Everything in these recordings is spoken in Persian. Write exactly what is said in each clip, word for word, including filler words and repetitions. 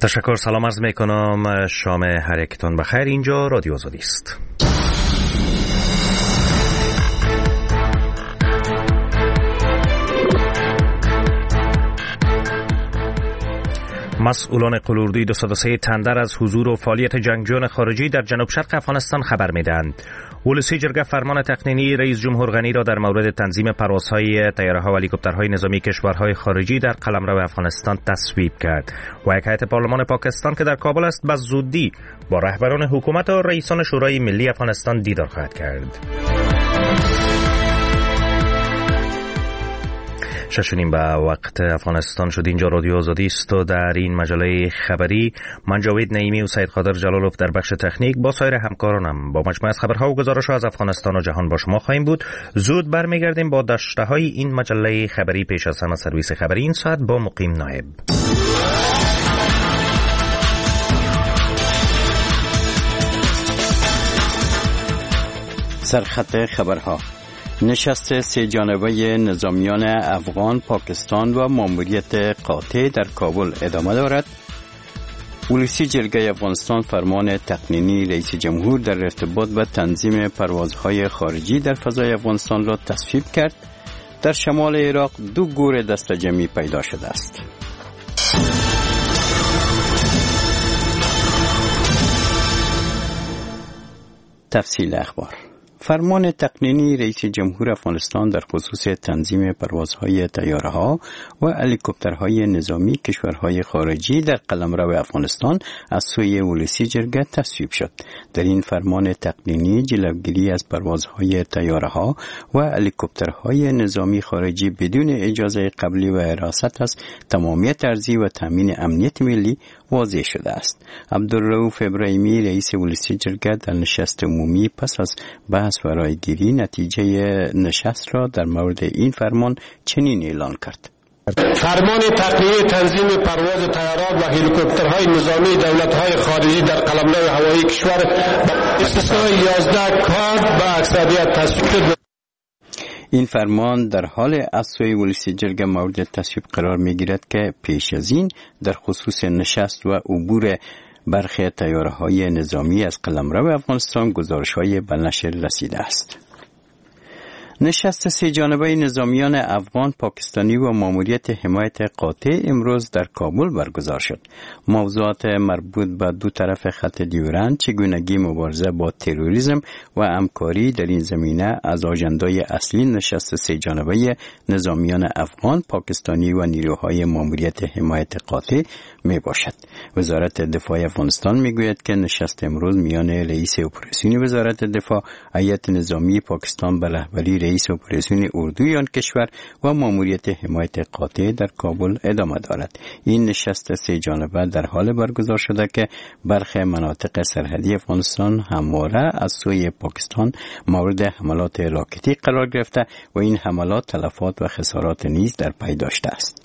تشکر، سلام عرض میکنم. شام هر یکتان بخیر. اینجا رادیو آزادی است. مسئولان قلوردوی دویست و سه تندر از حضور و فعالیت جنگجویان خارجی در جنوب شرق افغانستان خبر میدهند. ولسی جرگه فرمان تقنینی رئیس جمهور غنی را در مورد تنظیم پروازهای طیاره‌ها و هلیکوپترهای نظامی کشورهای خارجی در قلمرو افغانستان تصویب کرد و یک هیئت پارلمان پاکستان که در کابل است به زودی با رهبران حکومت و رئیسان شورای ملی افغانستان دیدار خواهد کرد. ششونیم به وقت افغانستان شد. اینجا رادیو آزادی است و در این مجله خبری من جاوید نعیمی و سید قادر جلالوف در بخش تکنیک با سایر همکارانم با مجموعه از خبرها و گزارش‌ها از افغانستان و جهان با شما خواهیم بود. زود برمیگردیم با داشته‌های این مجله خبری. پیش از همه سرویس خبری این ساعت با مقیم نایب. سرخط خبرها: نشست سه جانبه نظامیان افغان، پاکستان و ماموریت قاطع در کابل ادامه دارد. ولسی جرگه افغانستان فرمان تقنینی رئیس جمهور در ارتباط به تنظیم پروازهای خارجی در فضای افغانستان را تصویب کرد. در شمال عراق دو گور دسته جمعی پیدا شده است. تفصیل اخبار: فرمان تقنینی رئیس جمهور افغانستان در خصوص تنظیم پروازهای طیاره‌ها و هلیکوپترهای نظامی کشورهای خارجی در قلمرو افغانستان از سوی ولسی جرگه تصویب شد. در این فرمان تقنینی جلوگیری از پروازهای طیاره‌ها و هلیکوپترهای نظامی خارجی بدون اجازه قبلی و حراست از تمامیت ارضی و تامین امنیت ملی واضح شده است. عبدالرؤوف ابراهیمی رئیس ولسی جرگه در نشست عمومی پس از بحث و رایگیری نتیجه نشست را در مورد این فرمان چنین اعلان کرد: فرمان تقنینی تنظیم پرواز طیارات و هلیکوپترهای نظامی دولت‌های خارجی در قلمرو هوایی کشور با استثنای یازده کارت به اکثریت تصویب شد. این فرمان در حال از سوی ولسی جرگه مورد تصویب قرار می‌گیرد که پیش از این در خصوص نشست و عبور برخی طیاره‌های نظامی از قلمرو افغانستان گزارش‌های به نشر رسیده است. نشست سه جانبه نظامیان افغان، پاکستانی و ماموریت حمایت قاطع امروز در کابل برگزار شد. موضوعات مربوط به دو طرف خط دیورند، چگونگی مبارزه با تروریسم و همکاری در این زمینه از آژندای اصلی نشست سه جانبه نظامیان افغان، پاکستانی و نیروهای ماموریت حمایت قاطع می باشد. وزارت دفاع افغانستان می گوید که نشست امروز میان رئیس اپراسیونی وزارت دفاع، هیئت نظامی پاکستان به رهبری رئیس اپراسیون اردوی آن کشور و ماموریت حمایت قاطع در کابل ادامه دارد. این نشست سه جانبه در حال برگزار شده که برخی مناطق سرحدی افغانستان همواره از سوی پاکستان مورد حملات راکتی قرار گرفته و این حملات تلفات و خسارات نیز در پی داشته است.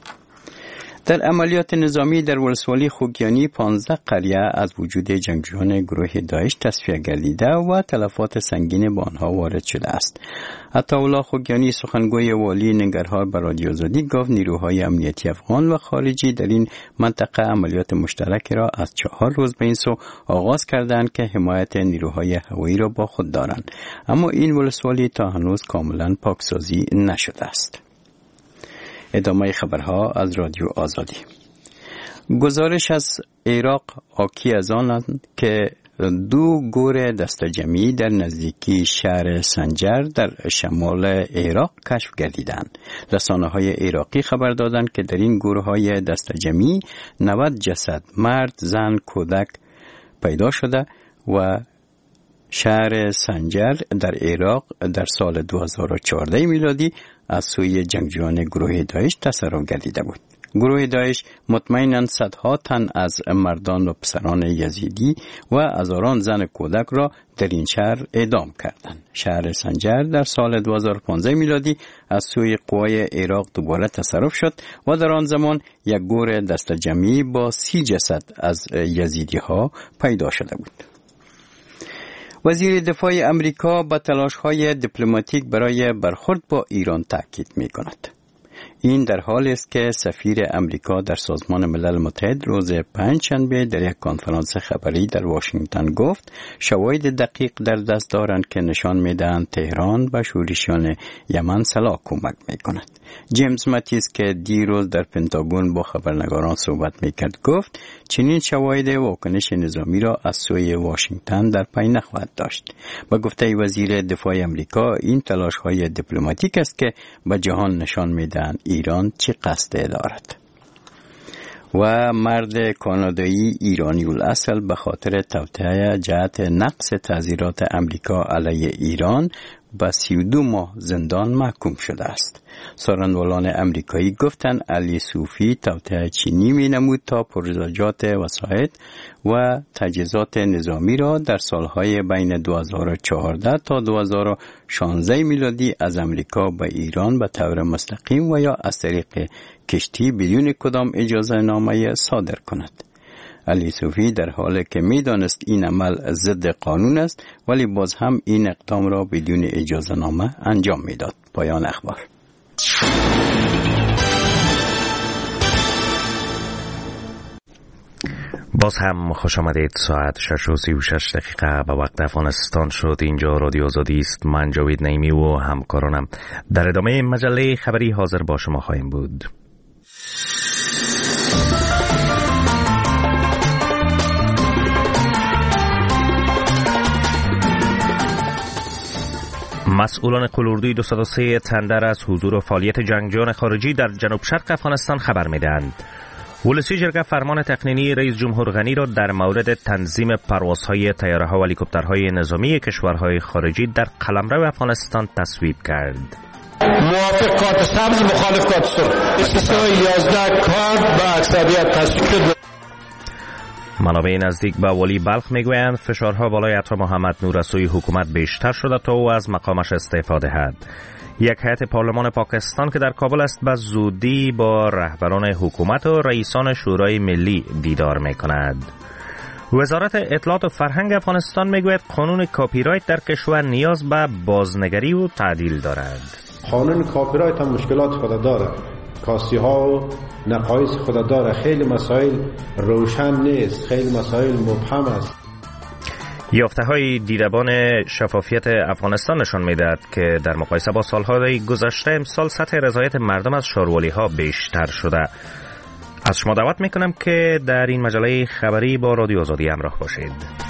در عملیات نظامی در ولسوالی خوگیانی پانزده قریه از وجود جنگجویان گروه داعش تصفیه گردیده و تلفات سنگین به آنها وارد شده است. عطاالله خوگیانی سخنگوی والی ننگرهار به رادیو آزادی گفت نیروهای امنیتی افغان و خارجی در این منطقه عملیات مشترک را از چهار روز به این سو آغاز کردند که حمایت نیروهای هوایی را با خود دارند، اما این ولسوالی تا هنوز کاملا پاکسازی نشده است. ادامه خبرها از رادیو آزادی. گزارش از عراق حاکی از آن که دو گور دسته جمعی در نزدیکی شهر سنجر در شمال عراق کشف گردیدند. رسانه‌های عراقی خبر دادند که در این گورهای دسته جمعی نود جسد مرد، زن، کودک پیدا شده و شهر سنجر در عراق در سال دو هزار و چهارده میلادی از سوی جنگجویان گروه داعش تصرف گردیده بود. گروه داعش مطمئناً صدها تن از مردان و پسران یزیدی و هزاران زن کودک را در این شهر اعدام کردند. شهر سنجر در سال دو هزار و پانزده میلادی از سوی قوای عراق دوباره تصرف شد و در آن زمان یک گور دسته جمعی با سی جسد از یزیدی ها پیدا شده بود. وزیر دفاع امریکا به تلاش‌های دیپلماتیک برای برخورد با ایران تاکید می‌کند. این در حالی است که سفیر امریکا در سازمان ملل متحد روز پنجشنبه در یک کنفرانس خبری در واشنگتن گفت شواهد دقیق در دست دارند که نشان میدهند تهران به شورشیان یمن سلاح کمک میکند. جیمز ماتیس که دیروز در پنتاگون با خبرنگاران صحبت میکرد گفت چنین شواهد واکنش نظامی را از سوی واشنگتن در پی نخواهد داشت. با گفته وزیر دفاع امریکا این تلاش های دیپلماتیک است که به جهان نشان میدهند ایران چه قصد دارد. و مرد کانادایی ایرانی الاصل به خاطر توطئه جهت نقض تعزیرات امریکا علیه ایران به سی و دو ماه زندان محکوم شده است. سخنرانان امریکایی گفتند علی صوفی توطئه چینی می نمود تا پروژه‌جات وسایل و تجهیزات نظامی را در سالهای بین دو هزار و چهارده تا دو هزار و شانزده میلادی از امریکا به ایران به طور مستقیم و یا از طریق کشتی بدون کدام اجازه نامه صادر کند. علی صوفی در حالی که می دانست این عمل ضد قانون است ولی باز هم این اقدام را بدون اجازه نامه انجام می داد. پایان اخبار. باز هم خوش آمدید. ساعت شش و سی و شش دقیقه به وقت افغانستان شد. اینجا رادیو آزادی است. من جاوید نعیمی و همکارانم در ادامه مجله خبری حاضر با شما خواهیم بود. مسئولان قلوردوی دویست و سه تندر از حضور و فعالیت جنگجویان خارجی در جنوب شرق افغانستان خبر می‌دهند. ولسی جرگه فرمان تقنینی رئیس جمهور غنی را در مورد تنظیم پروازهای طیاره‌ها و هلیکوپترهای نظامی کشورهای خارجی در قلمرو افغانستان تصویب کرد. موافق کارت سبز، مخالف کارت سرخ. استثنای یازده کارت به اکثریت تصویب شد. منابع نزدیک به ولی بلخ میگویند فشارها بالای عطا محمد نور از سوی حکومت بیشتر شده تا او از مقامش استعفا دهد. یک هیئت پارلمان پاکستان که در کابل است به زودی با رهبران حکومت و رئیسان شورای ملی دیدار میکند. وزارت اطلاعات و فرهنگ افغانستان میگوید قانون کاپی رایت در کشور نیاز به بازنگری و تعدیل دارد. قانون کاپی رایت هم مشکلات خود داره، کاسی ها و نقایص خود داره، خیلی مسائل روشن نیست، خیلی مسائل مبهم است. یافته های دیدبان شفافیت افغانستان نشان میدهد که در مقایسه با سالهای گذشته امسال سطح رضایت مردم از شاروالی ها بیشتر شده. از شما دعوت میکنم که در این مجله خبری با رادیو آزادی همراه باشید.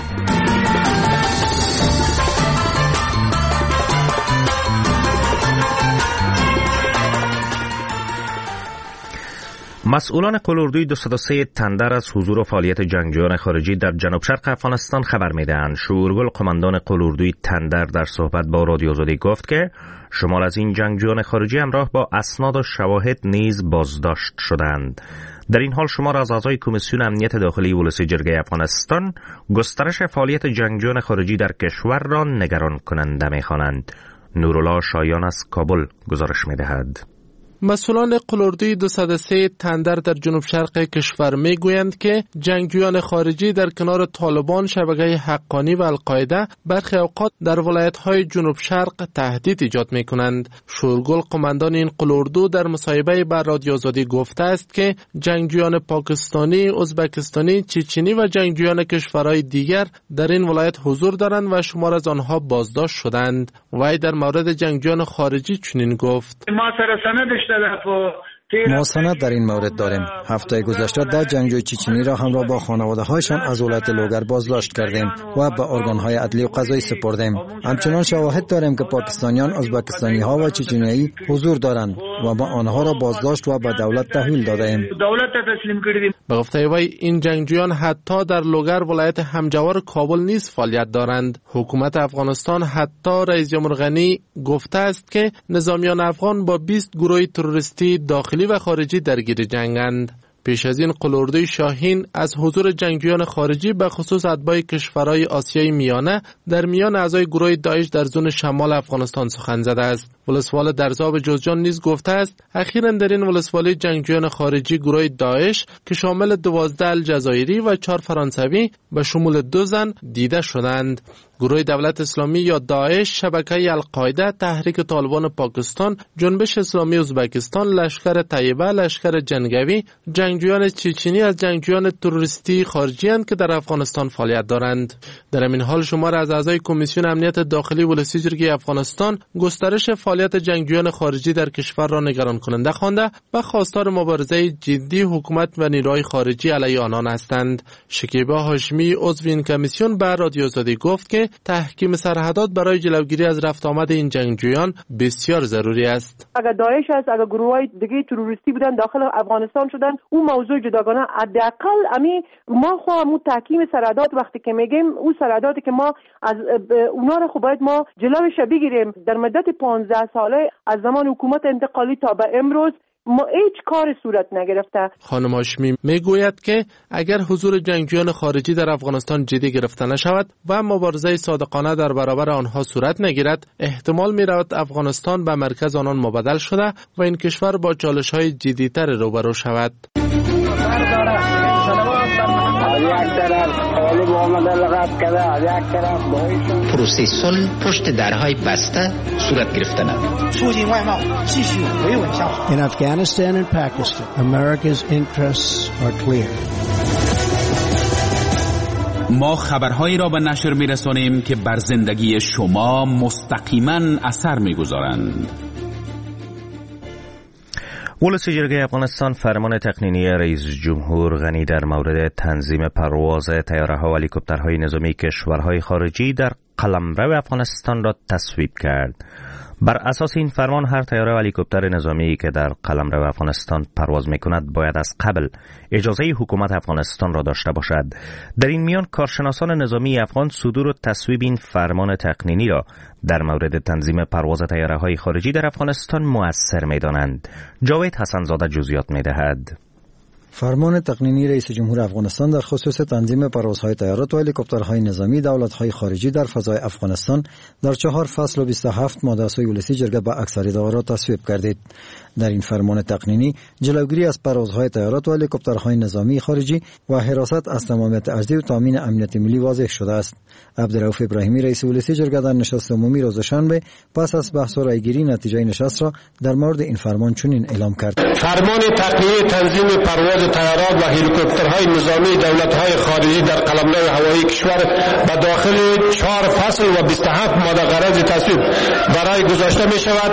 مسئولان قلوردوی دویست و سه تندر از حضور و فعالیت جنگجویان خارجی در جنوب شرق افغانستان خبر میدهند. شورگل قماندان قلوردوی تندر در صحبت با رادیو آزادی گفت که شمال از این جنگجویان خارجی همراه با اسناد و شواهد نیز بازداشت شدند. در این حال شمار از اعضای کمیسیون امنیت داخلی ولسی جرگه افغانستان گسترش فعالیت جنگجویان خارجی در کشور را نگران کننده می‌خوانند. نورالله شایان از کابل گزارش می‌دهد. مسئولان قلوردوی دویست و سه تندر در جنوب شرق کشور می گویند که جنگجویان خارجی در کنار طالبان، شبکه حقانی و القاعده برخی اوقات در ولایت‌های جنوب شرق تهدید ایجاد می کنند. شورگل قماندان این قلوردو در مصاحبه با رادیو آزادی گفته است که جنگجویان پاکستانی، ازبکستانی، چچنی و جنگجویان کشورهای دیگر در این ولایت حضور دارند و شمار از آنها بازداشت شدند. وی در مورد جنگجویان خارجی چنین گفت: ما سرسنه ما سند در این مورد داریم. هفته گذشته ده جنگجوی چچنی را همراه با خانواده هایشان از ولایت لوگر بازداشت کردیم و به ارگان های عدلی و قضایی سپردیم. همچنان شواهد داریم که پاکستانیان، ازبکستانی ها و چچنیایی حضور دارند و ما آنها را بازداشت و به دولت تحویل دادیم. به گفته وی این جنگجویان حتی در لوگر ولایت همجوار کابل نیز فعالیت دارند. حکومت افغانستان حتی رئیس جمهور غنی گفته است که نظامیان افغان با بیست گروه تروریستی داخلی و خارجی درگیر جنگند. پیش از این قلوردوی شاهین از حضور جنگجویان خارجی به خصوص اتباع کشورهای آسیای میانه در میان اعضای گروه داعش در زون شمال افغانستان سخن زده است. ولسوال درزاب جوزجان نیز گفته است اخیراً در این ولسوالی جنگجویان خارجی گروه داعش که شامل دوازده الجزایری و چهار فرانسوی به شمول دو زن دیده شدند. گروه دولت اسلامی یا داعش، شبکه القاعده، تحریک طالبان پاکستان، جنبش اسلامی ازبکستان، لشکر طیبه، لشکر جنگوی، جنگجویان چچنی از جنگجویان تروریستی خارجی اند که در افغانستان فعالیت دارند. در این حال شمار از اعضای کمیسیون امنیت داخلی ولسی جرگه افغانستان گسترش فعالیت جنگجویان خارجی در کشور را نگران کننده خوانده و خواستار مبارزه جدی حکومت و نیروهای خارجی علیه آنان هستند. شکیبا هاشمی عضو این کمیسیون به رادیو آزادی گفت که تحکیم سرحدات برای جلوگیری از رفت آمد این جنگجویان بسیار ضروری است. اگر داعش است، اگر گروه‌های دیگه تروریستی بودن داخل افغانستان شدن، اون موضوع جداگانه. حداقل امی ما خواهم تحکیم سرحدات وقتی که میگیم اون سرحداتی که ما از اونا رو خب باید ما جلوش بگیریم. در مدت پانزده ساله از زمان حکومت انتقالی تا به امروز ما هیچ کار صورت نگرفته. خانم هاشمی میگوید که اگر حضور جنگجویان خارجی در افغانستان جدی گرفته نشود و مبارزه صادقانه در برابر آنها صورت نگیرد، احتمال می‌رود افغانستان به مرکز آنان مبدل شده و این کشور با چالش‌های جدی‌تر روبرو شود. پروسه صلح پشت درهای بسته صورت گرفتن. In Afghanistan and Pakistan, America's interests are clear. ما خبرهایی را به نشر می‌رسانیم که بر زندگی شما مستقیما اثر می‌گذارند. ولسی جرگه افغانستان فرمان تقنینی رئیس جمهور غنی در مورد تنظیم پرواز طیاره‌ها و هلیکوپترهای نظامی کشورهای خارجی در قلمرو افغانستان را تصویب کرد. بر اساس این فرمان هر طیاره و هلیکوپتر نظامی که در قلمرو افغانستان پرواز می‌کند باید از قبل اجازه حکومت افغانستان را داشته باشد. در این میان کارشناسان نظامی افغان صدور و تصویب این فرمان تقنینی را در مورد تنظیم پرواز طیاره‌های خارجی در افغانستان مؤثر می‌دانند. جاوید حسن‌زاده جزئیات می‌دهد. فرمان تقنینی رئیس جمهور افغانستان در خصوص تنظیم پروازهای طیارات و هلیکوپترهای نظامی دولت‌های خارجی در فضای افغانستان در چهار فصل و بیست و هفت ماده از ولسی جرگه به اکثریت آرا تصویب گردید. در این فرمان تقنینی جلوگیری از پروازهای طیارات و هلیکوپترهای نظامی خارجی و حراست از تمامیت ارضی و تامین امنیت ملی واضح شده است. عبدالرؤوف ابراهیمی رئیس ولسی جرگه در نشست عمومی روز شنبه پس از بحث و رایگیری نتیجه نشست را در مورد این فرمان چنین اعلام کرد: فرمان تقنینی تنظیم پرواز طیارات و هلیکوپترهای نظامی دولت‌های خارجی در قلمرو هوایی کشور به داخل چهار فصل و بیست و هفت ماده غرض تصویب برای گذاشته می شود.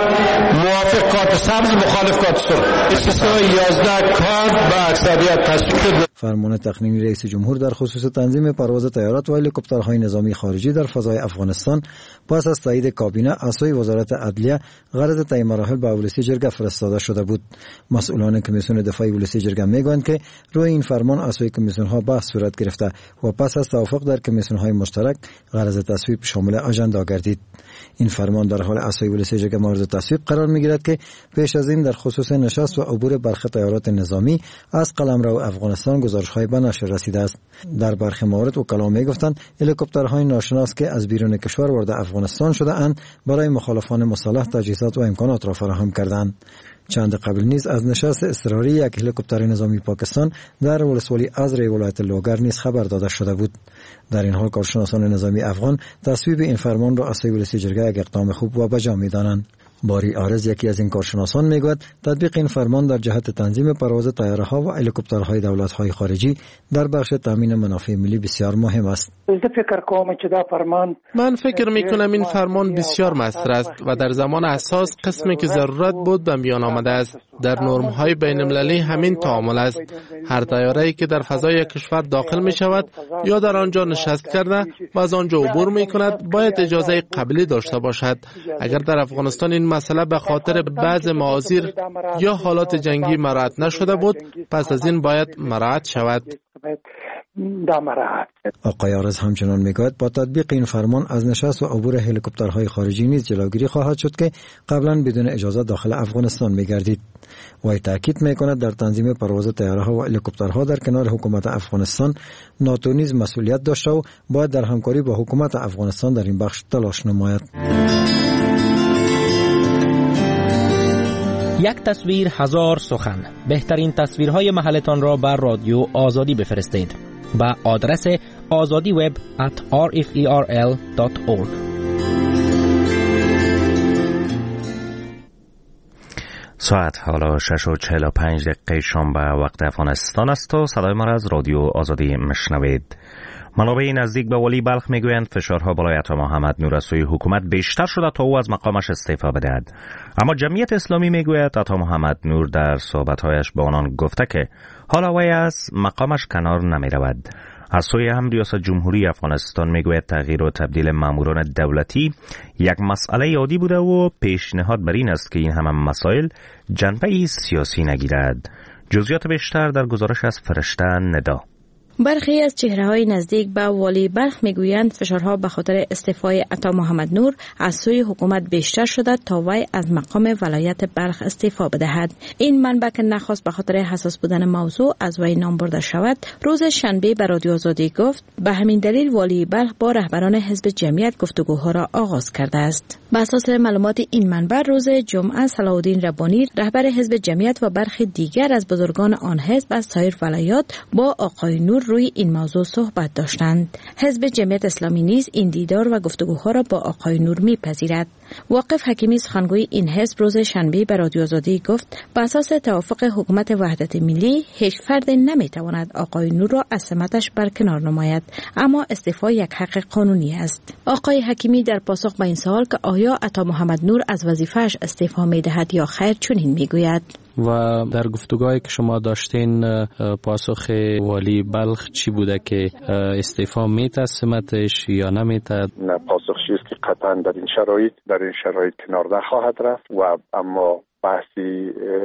موافق کارت سبز، مخالف کارت سرخ. استثناء یازده کارت به اکثریت تصویب شد. فرمان تقنینی رئیس جمهور در خصوص تنظیم پرواز طیارات و هلیکوپترهای نظامی خارجی در فضای افغانستان پس از تایید کابینه از سوی وزارت عدلیه غرض طی مراحل به ولسی جرگه فرستاده شده بود. مسئولان کمیسیون دفاع ولسی جرگه میگویند که روی این فرمان از سوی کمیسیون ها بحث صورت گرفته و پس از توافق در کمیسیون های مشترک غرض تصویب شامل اجندا گردید. این فرمان در حال از سوی ولسی جرگه مورد تصویب قرار میگیرد که پیش از این در خصوص نشست و عبور برخی طیارات نظامی از قلمرو افغانستان گزارش‌های به نشر رسیده است. در برخی موارد وکلا میگفتند هلیکوپترهای ناشناس که از بیرون کشور وارد افغانستان شده اند برای مخالفان مسلح تجهیزات و امکانات را فراهم کردند. چند قبل نیز از نشست اضطراری یک هلیکوپتر نظامی پاکستان در ولسوالی ازری ولایت لوگر نیز خبر داده شده بود. در این حال کارشناسان نظامی افغان تصویب این فرمان را از سوی ولسی جرگه یک اقدام خوب و بجا می‌دانند. باری آرز یکی از این کارشناسان میگوید تطبیق این فرمان در جهت تنظیم پرواز طیاره‌ها و هلیکوپترهای دولت‌های خارجی در بخش تامین منافع ملی بسیار مهم است. من فکر میکنم این فرمان بسیار مؤثر است و در زمان اساس قسمی که ضرورت بود به میان آمده است. در نرم‌های بین‌المللی همین تعامل است. هر طیاره‌ای که در فضای کشور داخل می شود یا در آنجا نشست کرده و از آنجا عبور می کند باید اجازه قبلی داشته باشد. اگر در افغانستان این مسئله به خاطر بعض معاذیر یا حالات جنگی مراعات نشده بود، پس از این باید مراعات شود. آقای آرز همچنان میگوید با تطبیق این فرمان از نشست و عبور هلیکوپترهای خارجی نیز جلوگیری خواهد شد که قبلا بدون اجازه داخل افغانستان میگردید. وی تاکید میکند در تنظیم پرواز طیاره‌ها و هلیکوپترها در کنار حکومت افغانستان ناتو نیز مسئولیت داشته و باید در همکاری با حکومت افغانستان در این بخش تلاش نماید. یک تصویر هزار سخن. بهترین تصویرهای محلتان را بر رادیو آزادی بفرستید با آدرس azadi web at r f e r l dot org. ساعت حالا شش و چهل و پنج دقیقه شنبه وقت افغانستان است و صدای ما را از رادیو آزادی مشنوید. منابع نزدیک به ولی بلخ میگویند فشارها بالای عطا محمد نور از سوی حکومت بیشتر شده تا او از مقامش استعفا بدهد. اما جمعیت اسلامی میگوید عطا محمد نور در صحبت‌هایش به آنان گفته که حالا وی از مقامش کنار نمیرود. از سوی هم ریاست جمهوری افغانستان میگوید تغییر و تبدیل ماموران دولتی یک مسئله عادی بوده و پیشنهاد بر این است که این همه مسائل جنبه سیاسی نگیرد. جزئیات بیشتر در گزارش از فرشته ندا. برخی از چهره‌های نزدیک به والی بلخ میگویند فشارها به خاطر استعفای عطا محمد نور از سوی حکومت بیشتر شده تا وی از مقام ولایت بلخ استعفا بدهد. این منبع که نخواست به خاطر حساس بودن موضوع از وی نام برده شود، روز شنبه به رادیو آزادی گفت به همین دلیل والی بلخ با رهبران حزب جمعیت گفتگوها را آغاز کرده است. بر اساس معلومات این منبع روز جمعه صلاح الدین ربانی رهبر حزب جمعیت و برخی دیگر از بزرگان آن حزب از سایر ولایات با آقای نور روی این موضوع صحبت داشتند. حزب جمعیت اسلامی نیز این دیدار و گفتگوها را با آقای نور میپذیرد. واقف حکیمی سخنگوی این حزب روز شنبه به رادیو آزادی گفت بر اساس توافق حکومت وحدت ملی هیچ فرد نمیتواند آقای نور را از سمتش برکنار نماید، اما استعفا یک حق قانونی است. آقای حکیمی در پاسخ به این سوال که آیا عطا محمد نور از وظیفه‌اش استعفا میدهد یا خیر چنین میگوید. و در گفتگوهایی که شما داشتین پاسخ والی بلخ چی بوده که استعفا میده سمتش یا نمیده؟ نه، پاسخش است که قطعا در این شرایط در این شرایط کنار نخواهد رفت و اما بحثی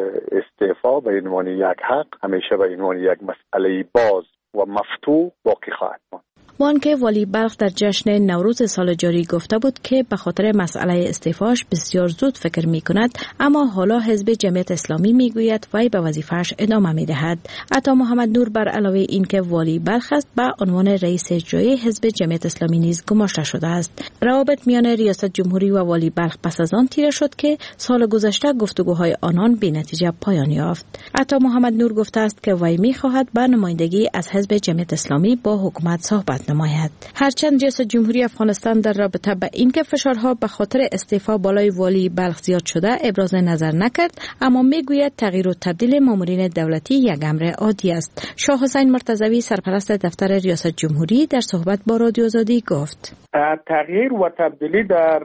استعفا به عنوان یک حق همیشه به عنوان یک مسئله باز و مفتوح باقی خواهد ماند. وان که والی بلخ در جشن نوروز سال جاری گفته بود که به خاطر مسئله استعفاش بسیار زود فکر می کند، اما حالا حزب جمعیت اسلامی می گوید وی به وظیفه‌اش ادامه می دهد. عطا محمد نور بر علاوه این که والی بلخ است به عنوان رئیس اجرایی حزب جمعیت اسلامی نیز گماشته شده است. روابط میان ریاست جمهوری و والی بلخ پس از آن تیره شد که سال گذشته گفتگوهای آنان بی نتیجه پایان یافت. عطا محمد نور گفته است که وی می خواهد به نمایندگی از حزب جمعیت اسلامی با حکومت صحبت نماید. هرچند ریاست جمهوری افغانستان در رابطه با اینکه فشارها به خاطر استعفا بالای والی بلخ زیاد شده ابراز نظر نکرد، اما میگوید تغییر و تبدیل مامورین دولتی یک امر عادی است. شاه حسین مرتضوی سرپرست دفتر ریاست جمهوری در صحبت با رادیو آزادی گفت تغییر و تبدیلی در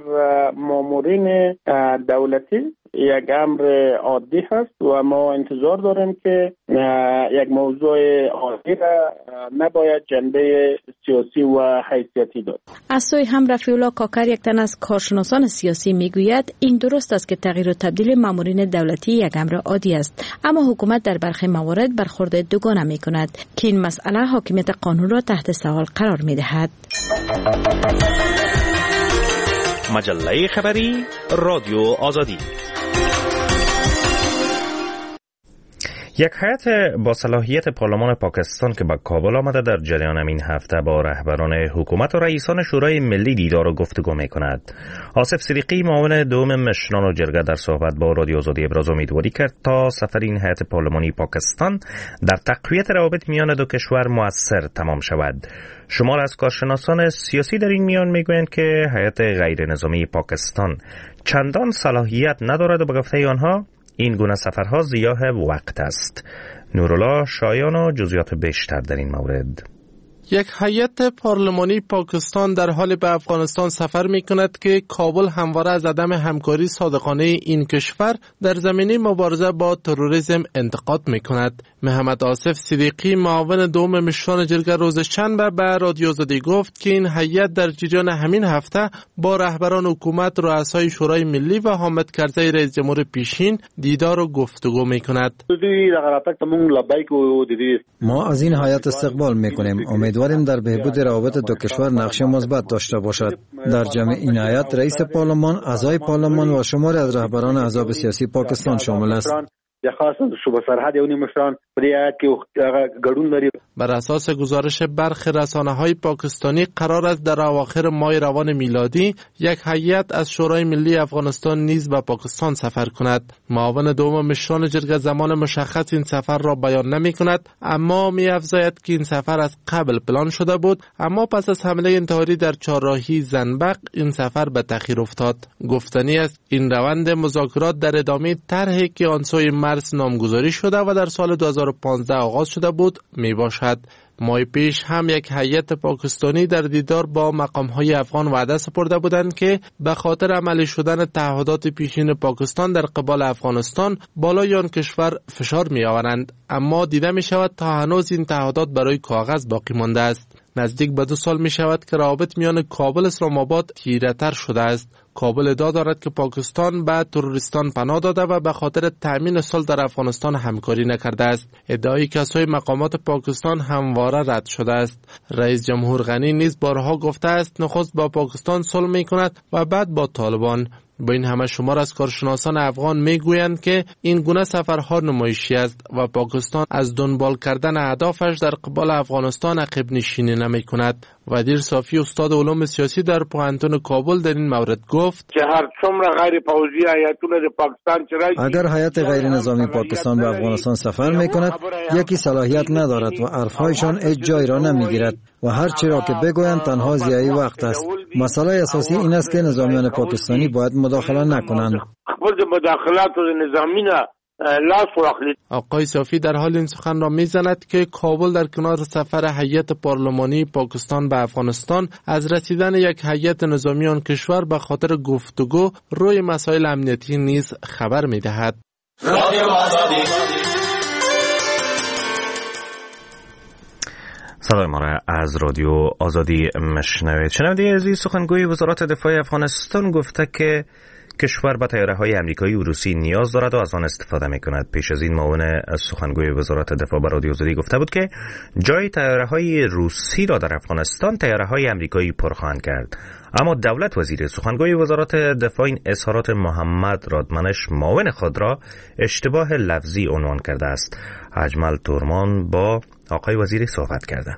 مامورین دولتی یک امر عادی هست و ما انتظار داریم که یک موضوع عادی را نباید جنبه سیاسی و حیثیتی داد. از سوی هم رفیع الله کاکر یک تن از کارشناسان سیاسی میگوید این درست است که تغییر و تبدیل مامورین دولتی یک امر عادی است، اما حکومت در برخی موارد برخورد دوگانه میکند که این مسئله حاکمیت قانون را تحت سوال قرار میدهد. مجله خبری رادیو آزادی. یک هیئت با صلاحیت پارلمان پاکستان که به کابل آمده در جریان این هفته با رهبران حکومت و رئیسان شورای ملی دیدار و گفتگو می کند. آصف صدیقی معاون دوم مشنان و جرگه در صحبت با رادیو آزادی ابراز امیدواری کرد تا سفر این هیئت پارلمانی پاکستان در تقویت روابط میان دو کشور مؤثر تمام شود. شمار از کارشناسان سیاسی در این میان میگویند که هیئت غیر نظامی پاکستان چندان صلاحیت ندارد و به گفته آنها این گونه سفرها ضیاع وقت است. نورالله شایان و جزئیات بیشتر در این مورد. یک هیئت پارلمانی پاکستان در حال به افغانستان سفر می کند که کابل همواره از عدم همکاری صادقانه این کشور در زمینه مبارزه با تروریسم انتقاد می کند. محمد آصف صدیقی معاون دوم مشران جرگه روز شنبه به رادیو آزادی گفت که این هیئت در جریان همین هفته با رهبران حکومت، رؤسای شورای ملی و حامد کرزی رئیس جمهور پیشین دیدار و گفتگو می کند. ما از این هیئت استقبال می کنیم. امیدواریم در بهبود روابط دو کشور نقش مثبت داشته باشد. در جمع این هیئت رئیس پارلمان، اعضای پارلمان و شماری از رهبران احزاب سیاسی پاکستان شامل است. یا خاص صوبه سرحد یو مشران په دې کې ګډون لري. بر اساس گزارش برخی رسانه‌های پاکستانی قرار است در اواخر ماه روان میلادی یک هیئت از شورای ملی افغانستان نیز به پاکستان سفر کند. معاون دوم مشران جرگه زمان مشخص این سفر را بیان نمی‌کند، اما می‌افزاید که این سفر از قبل پلان شده بود، اما پس از حمله انتحاری در چهارراهی زنبق این سفر به تأخیر افتاد. گفتنی است این روند مذاکرات در ادامه طرحی که آن سوی مرز نامگذاری شده و در سال دو هزار و پانزده آغاز شده بود می باشد. ماه پیش هم یک هیئت پاکستانی در دیدار با مقام‌های افغان وعده سپرده بودند که به خاطر عملی شدن تعهدات پیشین پاکستان در قبال افغانستان بالای آن کشور فشار می‌آورند، اما دیده می‌شود تا هنوز این تعهدات برای کاغذ باقی مانده است. نزدیک به دو سال می شود که روابط میان کابل اسلام آباد تیره‌تر شده است. کابل ادعا دارد که پاکستان به تروریستان پناه داده و به خاطر تأمین صلح در افغانستان همکاری نکرده است. ادعای که از سوی مقامات پاکستان همواره رد شده است. رئیس جمهور غنی نیز بارها گفته است نخست با پاکستان صلح می کند و بعد با طالبان. با این همه شمار از کارشناسان افغان میگویند که این گونه سفرها نمایشی است و پاکستان از دنبال کردن اهدافش در قبال افغانستان عقب نشینی نمی کند. ودیر صافی استاد علوم سیاسی در پوهنتون کابل در این مورد گفت که هر څومره غیر پوځي هیاتونه د پاکستان چرای اگر هیئت غیر نظامی پاکستان به افغانستان سفر می کند یکی صلاحیت ندارد و حرفهایشان هیچ جای را نمیگیرد و هر چی را که بگویند تنها ضیاعی وقت است. مسئله اساسی این است که نظامیان پاکستانی باید مداخله نکنند. خپل مداخلات نظامی نه آقای صافی در حال این سخن را میزند که کابل در کنار سفر هیئت پارلمانی پاکستان به افغانستان از رسیدن یک هیئت نظامی آن کشور به خاطر گفتگو روی مسائل امنیتی نیز خبر میدهد. صدای ما را از رادیو آزادی مشنوید. شنونده عزیز، سخنگوی وزارت دفاع افغانستان گفته که کشور به طیاره‌های آمریکایی و روسی نیاز دارد و از آن استفاده می‌کند. پیش از این معاون سخنگوی وزارت دفاع به رادیو آزادی گفته بود که جای طیاره‌های روسی را در افغانستان طیاره‌های آمریکایی پر خواهند کرد. اما دولت وزیر سخنگوی وزارت دفاع این اظهارات محمد رادمنش معاون خود را اشتباه لفظی عنوان کرده است. اجمل تورمان با آقای وزیر صحبت کرده.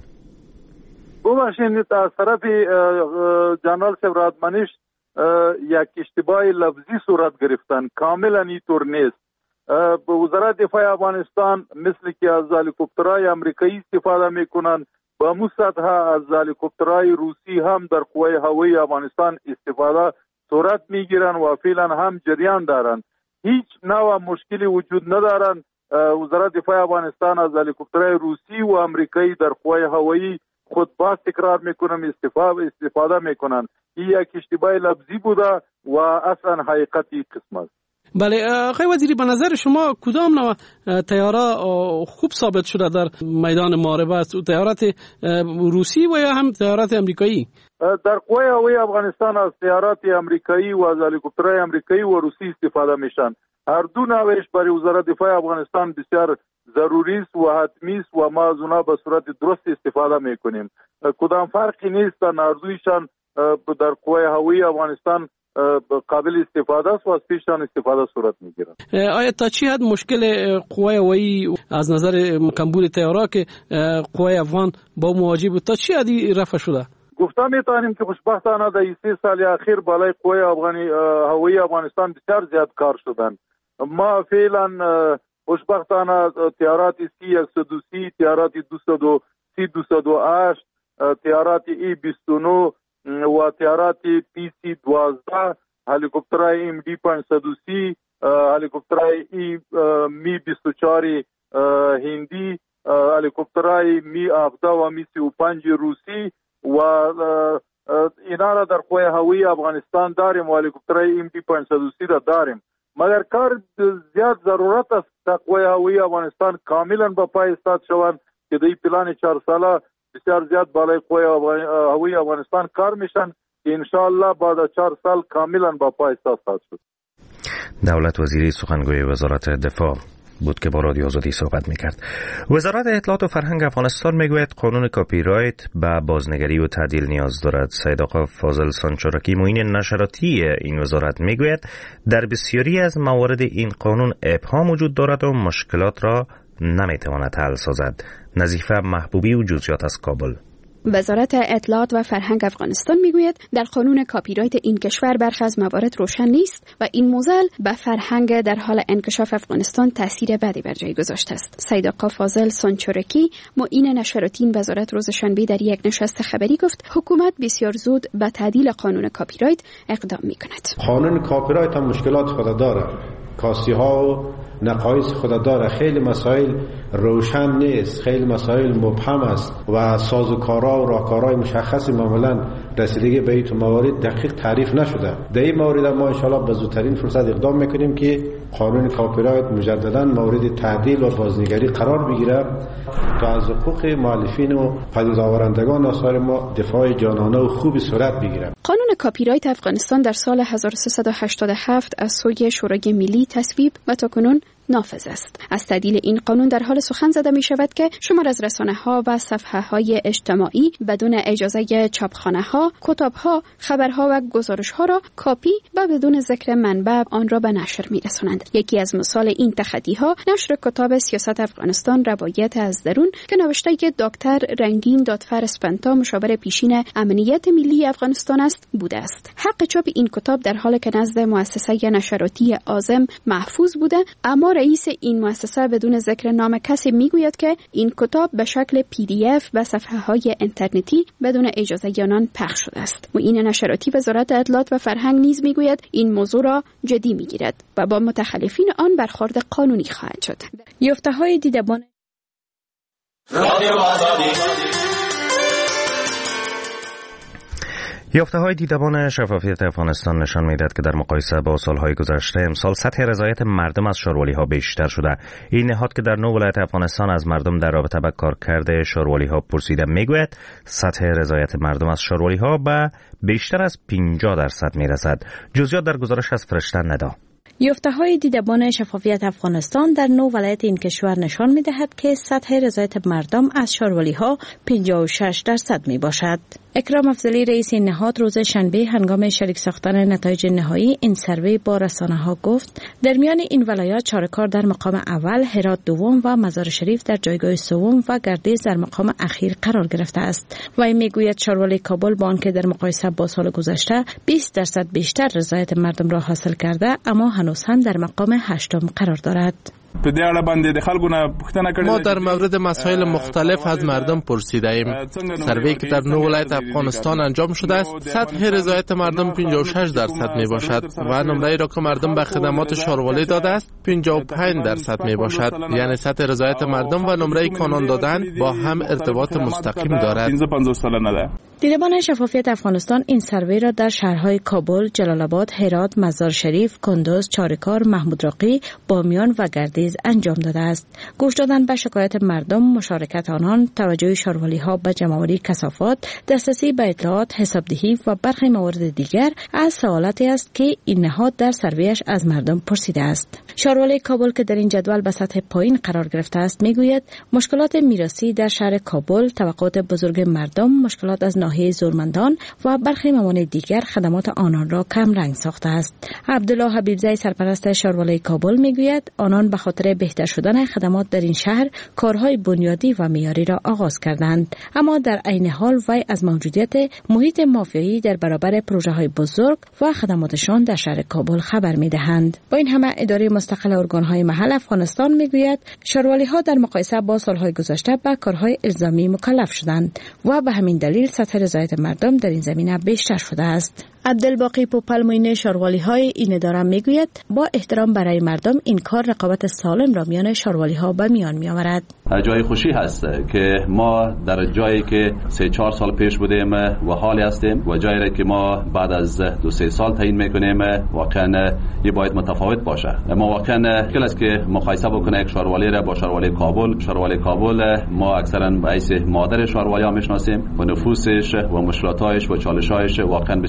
ببخشید از طرف جنرال رادمنش یک اشتباه لفظی صورت گرفتن، کاملا اینطور نیست. وزارت دفاع افغانستان مثل که از هلیکوپترهای امریکایی استفاده میکنن، با مو سطح از هلیکوپترهای روسی هم در قوای هوایی افغانستان استفاده صورت میگیرن و فعلا هم جریان دارن. هیچ نوع مشکلی وجود ندارن. وزارت دفاع افغانستان از هلیکوپترهای روسی و امریکایی در قوای هوایی خود باز تکرار میکنم استفاده استفاده میکنن. این یک اشتباه لفظی بوده و اصلا حقیقتی قسم است. بله آقای وزیری، به نظر شما کدام نوع طیاره خوب ثابت شده در میدان معارضه است؟ طیارات روسی و یا هم طیارات امریکایی؟ در قوای هوایی افغانستان از طیارات امریکایی و از هلیکوپترهای امریکایی و روسی استفاده میشن. هر دو نوعش برای وزارت دفاع افغانستان بسیار ضروری است و حتمی است و ما از اونها به صورت درست استفاده میکنیم. کدام فرقی نیست، هر دویشان در قوای هوایی افغانستان قابل استفاده است و از پیشتان استفاده صورت میگیرد. آیا تا چی حد مشکل قوای هوایی از نظر کمبود طیاره که قوای افغان با مواجه بود تا چی حدی رفع شده؟ گفته میتونیم که خوشبختانه در این سه سال اخیر بالای قوای افغانی هوایی افغانستان بسیار زیاد کار شدن. ما فعلا خوشبختانه طیارات سی صد و سی، طیارات دویست و سی دویست و هشت، طیارات ای بیست و نه و طیارات پی سی دوازده، هلیکوپترهای ام دی پانصد و سی، هلیکوپترهای ای می بیست و چهار هندی، هلیکوپترهای می هفده و می سی و پنج روسی و اینا را در قوای هوایی افغانستان داریم و هلیکوپترهای ام دی پانصد و سی را داریم. مگر کار زیاد ضرورت است تا قوای هوایی افغانستان کاملا به پای استاد شوند که در این پلان چهار ساله بسیار زیاد بالای قوای هوایی افغانستان کار میشن که انشاءالله بعد از چهار سال کاملا با پای استاد شد. دولت وزیری سخنگوی وزارت دفاع بود که با رادیو آزادی صحبت میکرد. وزارت اطلاعات و فرهنگ افغانستان میگوید قانون کپی رایت به بازنگری و تعدیل نیاز دارد. سید آقا فاضل سانچورکی معین نشراتی این وزارت میگوید در بسیاری از موارد این قانون ابهام وجود دارد و مشکلات را نمیتواند حل سازد. نظیفه محبوبی و جزئیات از کابل. وزارت اطلاعات و فرهنگ افغانستان میگوید در قانون کپی رایت این کشور برخی از موارد روشن نیست و این موزل به فرهنگ در حال انکشاف افغانستان تاثیر بدی بر جای گذاشته است. سید آقا فاضل سانچورکی معین نشراتی این وزارت روز شنبه در یک نشست خبری گفت حکومت بسیار زود به تعدیل قانون کپی رایت اقدام میکند. قانون کپی رایت هم مشکلات خود داره، کاسی ها و نقایص خود داره، خیلی مسائل روشن نیست، خیلی مسائل مبهم است و سازوکارها و راهکارهای مشخصی معمولا رسیدگی به این موارد دقیق تعریف نشده. در این مورد ما ان شاءالله به زودترین فرصت اقدام میکنیم که قانون کپی رایت مجددا مورد تعدیل و بازنگری قرار بگیره تا از حقوق مؤلفین و پدید آورندگان آثار ما دفاع جانانه و خوبی صورت بگیره. قانون کپی رایت افغانستان در سال هزار و سیصد و هشتاد و هفت از سوی شورای ملی تصویب و تاکنون نافذ است. از تعدیل این قانون در حال سخن زده می شود که شمار از رسانه ها و صفحه های اجتماعی بدون اجازه چاپخانه ها، کتاب ها، خبرها و گزارش ها را کاپی و بدون ذکر منبع آن را به نشر می رسانند. یکی از مثال این تخطی ها نشر کتاب سیاست افغانستان روایت از درون که نوشته که دکتر رنگین دادفر اسپنتا مشاور پیشین امنیت ملی افغانستان است بوده است. حق چاپ این کتاب در حالی که نزد مؤسسه نشراتی عازم محفوظ بوده، اما رئیس این مؤسسه بدون ذکر نام کسی میگوید که این کتاب به شکل پی دی اف و صفحه های اینترنتی بدون اجازه آنان پخش شده است. معین نشراتی وزارت اطلاعات و فرهنگ نیز میگوید این موضوع را جدی میگیرد و با متخلفین آن برخورد قانونی خواهد شد. یافته‌های دیدبان یافته‌های دیدبان شفافیت افغانستان نشان می‌دهد که در مقایسه با سال‌های گذشته امسال سطح رضایت مردم از شاروالی‌ها بیشتر شده. این نهاد که در نه ولایت افغانستان از مردم در رابطه با کارکرد شاروالی‌ها پرسیده میگوید سطح رضایت مردم از شاروالی‌ها به بیشتر از پنجاه درصد می‌رسد. جزئیات در گزارش از فرشته ندا. یافته‌های دیدبان شفافیت افغانستان در نو ولایت این کشور نشان می‌دهد که سطح رضایت مردم از شاروالی‌ها پنجاه و شش درصد میباشد. اکرام افضلی رئیس این نهاد روز شنبه هنگام شریک ساختن نتایج نهایی این سروی با رسانه‌ها گفت در میان این ولایات چارکار در مقام اول، هرات دوم و مزار شریف در جایگاه سوم و گردیز در مقام اخیر قرار گرفته است. وی میگوید شاروالی کابل با آنکه در مقایسه با سال گذشته بیست درصد بیشتر رضایت مردم را حاصل کرده، اما هنوز هم در مقام هشتم قرار دارد. ما در مورد مسائل مختلف از مردم پرسیده ایم. سروی که در نه ولایت افغانستان انجام شده است، سطح رضایت مردم پنجاه و شش درصد می باشد و نمره را که مردم به خدمات شاروالی داده است پنجاه و پنج درصد می باشد. یعنی سطح رضایت مردم و نمره کانون دادن با هم ارتباط مستقیم دارد. دیدبان شفافیت افغانستان این سروی را در شهرهای کابل، جلال آباد، هرات، مزار شریف، کندوز، چارکار، محمود راقی، بامیان و گردیز انجام داده است. گوش دادن به شکایت مردم، مشارکت آنان، توجه شاروالی‌ها به جمع‌آوری کثافات، دسترسی به اطلاعات، حسابدهی و برخی موارد دیگر از سوالاتی است که این نهاد در سرویش از مردم پرسیده است. شاروالی کابل که در این جدول به سطح پایین قرار گرفته است میگوید مشکلات میراثی در شهر کابل، توقعات بزرگ مردم، مشکلات از ناحیه زورمندان و برخی موانع دیگر خدمات آنان را کم رنگ ساخته است. عبدالله حبیبزی سرپرست شاروالی کابل میگوید آنان به خاطر بهتر شدن خدمات در این شهر کارهای بنیادی و معیاری را آغاز کردند، اما در عین حال وی از موجودیت محیط مافیایی در برابر پروژه‌های بزرگ و خدماتشان در شهر کابل خبر می‌دهند. با این همه اداره مستقل ارگان‌های محل افغانستان میگوید شاروالی‌ها در مقایسه با سال‌های گذشته به کارهای الزامی مکلف شدند و به همین دلیل سطح رضایت مردم در این زمینه بیشتر شده است. عبدالباقی پوپل معین شاروالی‌های این اداره میگوید با احترام برای مردم این کار رقابت سالم را میان شاروالی‌ها به میان می‌آورد. جای خوشی هست که ما در جایی که سه چهار سال پیش بودیم و حالی هستیم و جایی را که ما بعد از دو سه سال تعیین میکنیم واقعا یه باید متفاوت باشه. ما واقعا کل است که مقایسه بکنه یک شاروالی را با شاروالی کابل. شاروالی کابل ما اکثرا به حیث مادر شاروالی ها میشناسیم و نفوسش و مشکلاتش و چالش‌هایش واقعا بسیار زیاد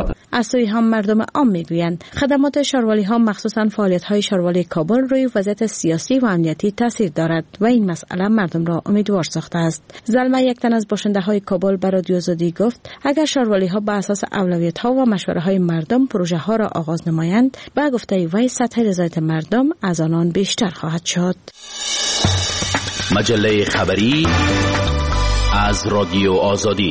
مشکلات. از سوی هم مردم عام میگویند خدمات شاروالی ها مخصوصا فعالیت های شاروالی کابل روی وضعیت سیاسی و امنیتی تاثیر دارد و این مسئله مردم را امیدوار ساخته است. زلمه یک تن از باشنده های کابل به رادیو آزادی گفت اگر شاروالی ها به اساس اولویت ها و مشوره های مردم پروژه ها را آغاز نمایند، به گفته وی سطح رضایت مردم از آنان بیشتر خواهد شد. مجله خبری از رادیو آزادی.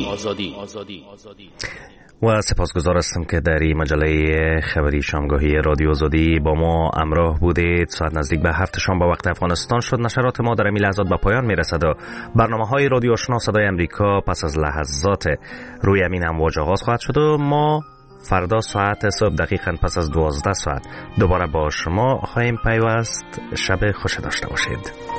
و سپاسگزار هستم که در این مجله خبری شامگاهی رادیو آزادی با ما همراه بودید. ساعت نزدیک به هفت شام به وقت افغانستان شد. نشرات ما در این لحظات به پایان میرسد و برنامه های رادیو آشنا صدای امریکا پس از لحظات روی امین امواج آغاز خواهد شد و ما فردا ساعت صبح دقیقاً پس از دوازده ساعت دوباره با شما خواهیم پیوست. شب خوش داشته باشید.